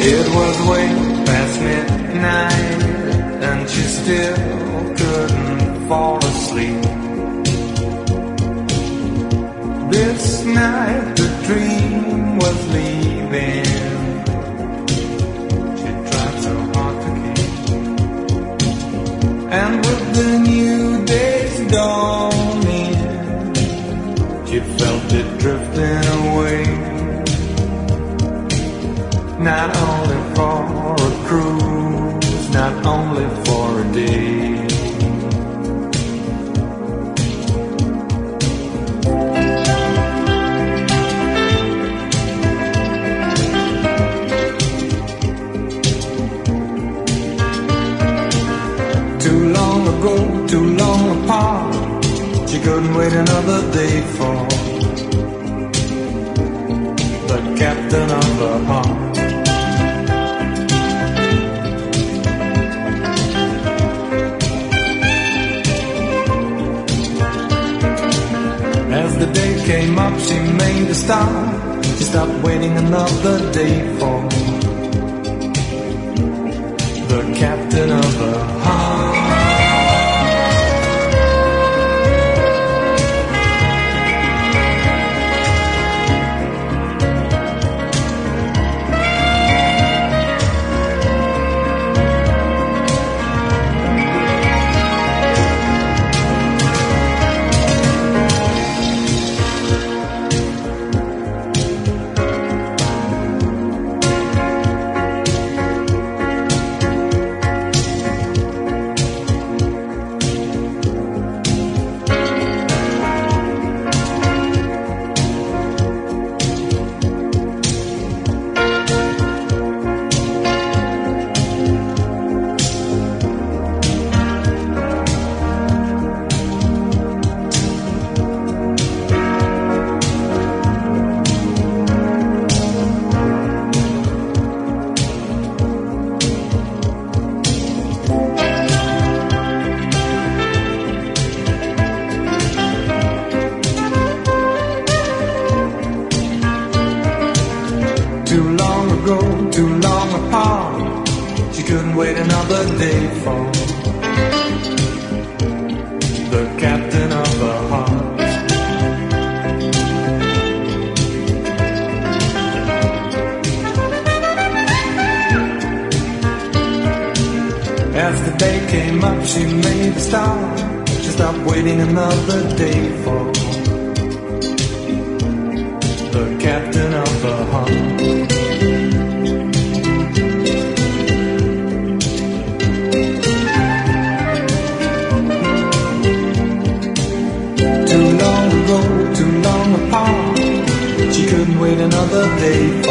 It was way past midnight and she still couldn't fall asleep. This night the dream was leaving. She tried so hard to keep. And with the new day's dawning, she felt it drifting away. Not only for a cruise, not only for a day. Too long ago, too long apart, she couldn't wait another day for the captain of her heart. As the day came up, she made a stop. She stopped waiting another day for the captain of her heart. Too long apart, she couldn't wait another day for the captain of her heart. As the day came up, she made a stop. She stopped waiting another day for the captain of her heart. Too long apart, she couldn't wait another day